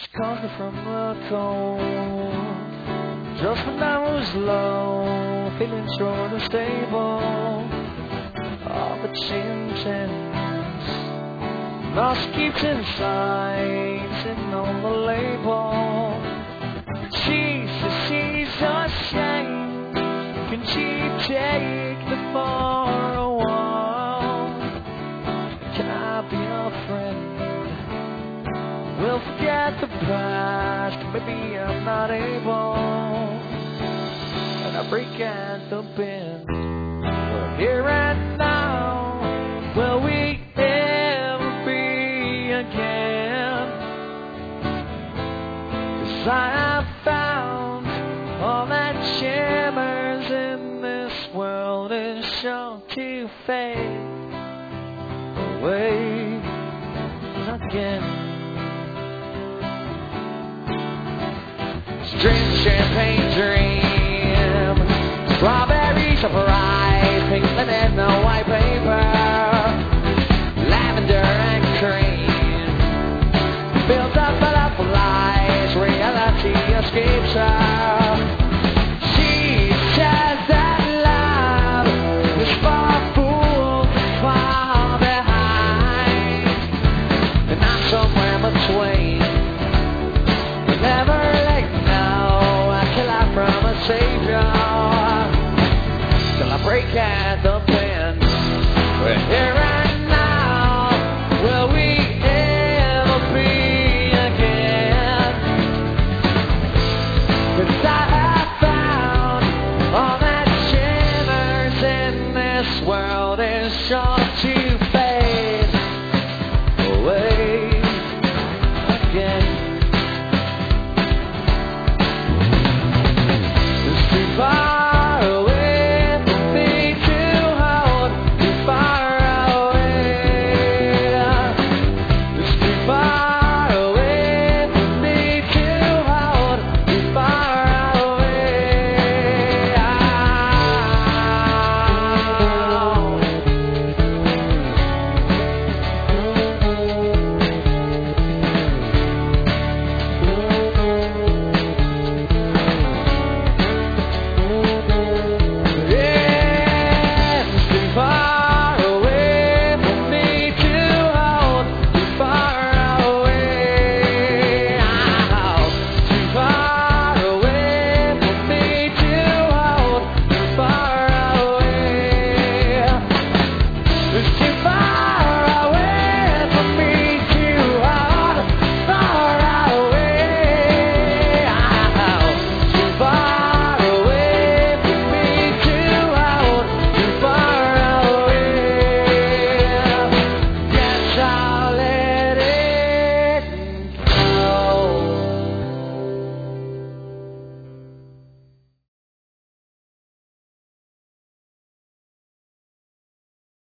Conquered from the cold. Just when I was low, feeling short and stable. All the intense, lost keeps inside, sitting on the label. She's ashamed. Can she take me for a while? Can I be a friend? We'll forget the past, maybe I'm not able. And I break at the bend. We're here and now. Will we ever be again? 'Cause I have found all that shimmers in this world is sure to fade away again. Drink champagne dream, strawberries of rice, pink linen, no white paper, lavender and cream. Builds up a lot of lies, reality escapes her. She says that love is for fools and far behind, and I'm somewhere between. Never Savior, till I break at the bend. We're here and now. Will we ever be again? 'Cause I have found all that shimmers in this world is sure to fade away again. Far away from me to hold, too far away. It's too far away from me to hold, too far away. Yes,